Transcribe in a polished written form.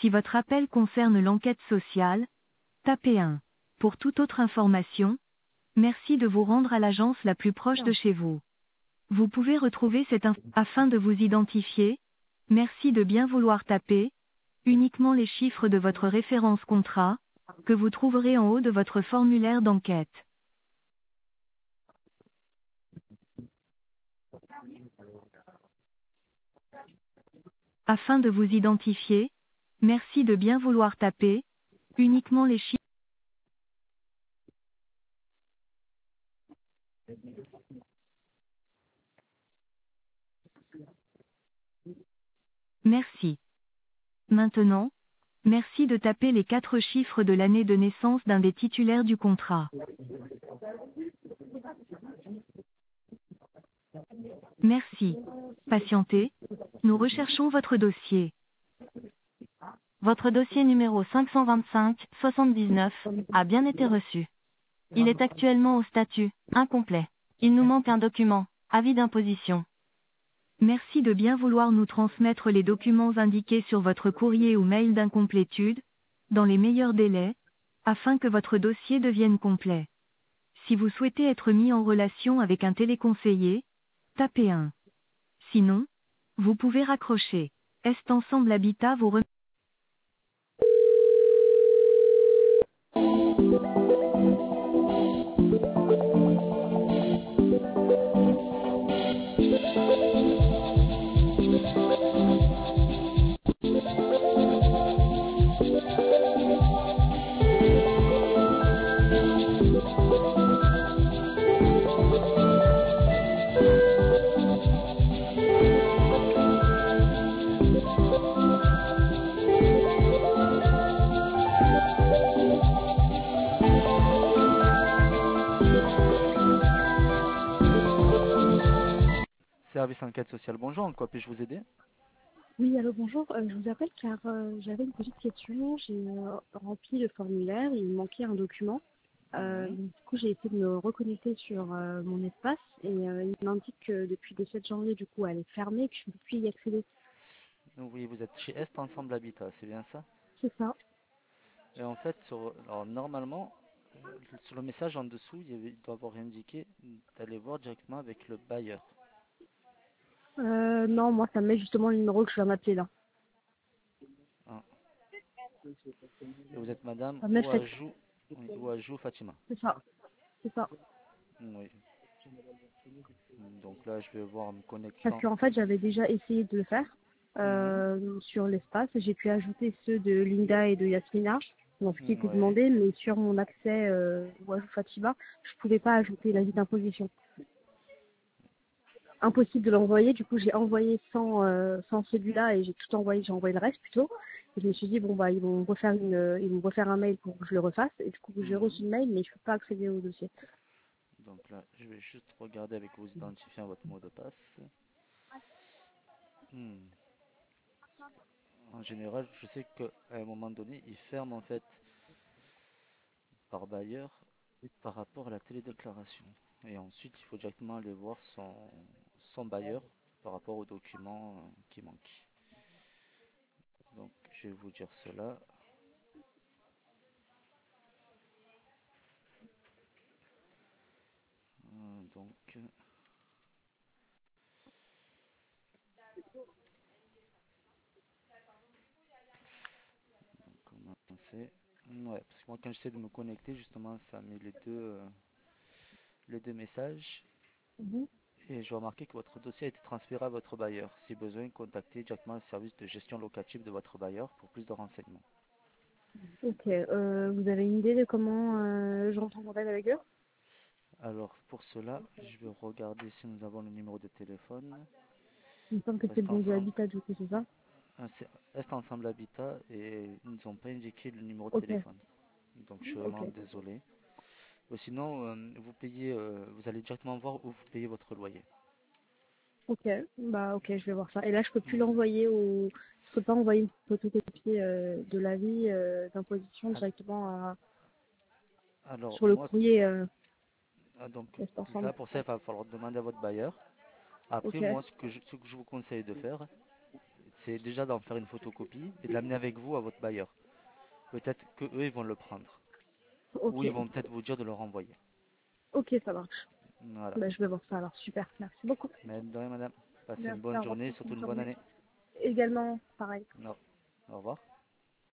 Si votre appel concerne l'enquête sociale, tapez 1. Pour toute autre information, merci de vous rendre à l'agence la plus proche de chez vous. Vous pouvez retrouver cette info afin de vous identifier. Merci de bien vouloir taper uniquement les chiffres de votre référence contrat, que vous trouverez en haut de votre formulaire d'enquête. Afin de vous identifier, merci de bien vouloir taper uniquement les chiffres. Merci. Maintenant, merci de taper les 4 chiffres de l'année de naissance d'un des titulaires du contrat. Merci. Patientez. Nous recherchons votre dossier. Votre dossier numéro 525-79 a bien été reçu. Il est actuellement au statut incomplet. Il nous manque un document, avis d'imposition. Merci de bien vouloir nous transmettre les documents indiqués sur votre courrier ou mail d'incomplétude, dans les meilleurs délais, afin que votre dossier devienne complet. Si vous souhaitez être mis en relation avec un téléconseiller, tapez 1. Sinon, vous pouvez raccrocher. Est Ensemble Habitat vous remercie. Service enquête sociale, bonjour, en quoi puis-je vous aider? Oui, allô, bonjour. Je vous appelle car j'avais une petite question. J'ai rempli le formulaire, il me manquait un document. Du coup, j'ai essayé de me reconnecter sur mon espace et il m'indique que depuis le 7 janvier, du coup, elle est fermée et que je ne peux plus y accéder. Oui, vous êtes chez Est Ensemble Habitat, c'est bien ça? C'est ça. Et en fait, alors, normalement, sur le message en dessous, il doit avoir indiqué d'aller voir directement avec le bailleur. Non, moi, ça me met justement le numéro que je dois m'appeler là. Hein. Et vous êtes Madame Ça me met fait. Ouajou, oui, Ouajou Fatima. C'est ça. C'est ça. Oui. Donc là, je vais voir en me Parce connectant. qu'en fait, j'avais déjà essayé de le faire Mhm. sur l'espace. J'ai pu ajouter ceux de Linda et de Yasmina, donc ce qui était Oui. demandé, mais sur mon accès Wajou Fatima, je pouvais pas ajouter l'avis d'imposition. Impossible de l'envoyer, du coup j'ai envoyé sans celui-là et j'ai tout envoyé, j'ai envoyé le reste plutôt. Et je me suis dit bon bah ils vont me refaire un mail pour que je le refasse et du coup j'ai reçu Mhm. le mail mais je peux pas accéder au dossier. Donc là, je vais juste regarder avec vous identifiant votre mot de passe. Hmm. En général, je sais qu'à un moment donné, ils ferment en fait par bailleur par rapport à la télédéclaration. Et ensuite, il faut directement aller voir son bailleur par rapport aux documents qui manquent. Donc, je vais vous dire cela. Donc, comment c'est? Ouais, parce que moi, quand j'essaie de me connecter, justement, ça met les deux messages. Mhm. Et je remarqué que votre dossier a été transféré à votre bailleur. Si besoin, contactez directement le service de gestion locative de votre bailleur pour plus de renseignements. Ok, vous avez une idée de comment je rentre en contact avec eux? Alors, pour cela, je vais regarder si nous avons le numéro de téléphone. Il me semble que c'est le Reste bon de ensemble. l'habitat du coup, c'est ça? C'est Est Ensemble Habitat et ils nous ont pas indiqué le numéro de Ok, téléphone. Donc, je suis ok, vraiment désolé. Sinon, vous payez, vous allez directement voir où vous payez votre loyer. ok, bah ok, je vais voir ça. Et là je peux plus Oui. l'envoyer je peux pas envoyer une photocopie de l'avis d'imposition Al- directement Alors, sur le moi, courrier donc reste ensemble. là, pour ça, il va falloir demander à votre bailleur. Après, Ok, moi, ce que je vous conseille de faire, c'est déjà d'en faire une photocopie et de l'amener avec vous à votre bailleur. Peut-être que eux ils vont le prendre. Ou Ok, ils vont peut-être vous dire de le renvoyer. ok, ça marche. Voilà. Bah, je vais voir ça alors. Super, merci beaucoup. Mais de rien, madame. Passez une Merci, bonne au revoir. journée, surtout Bonne une bonne journée. année. Également, pareil. Au revoir.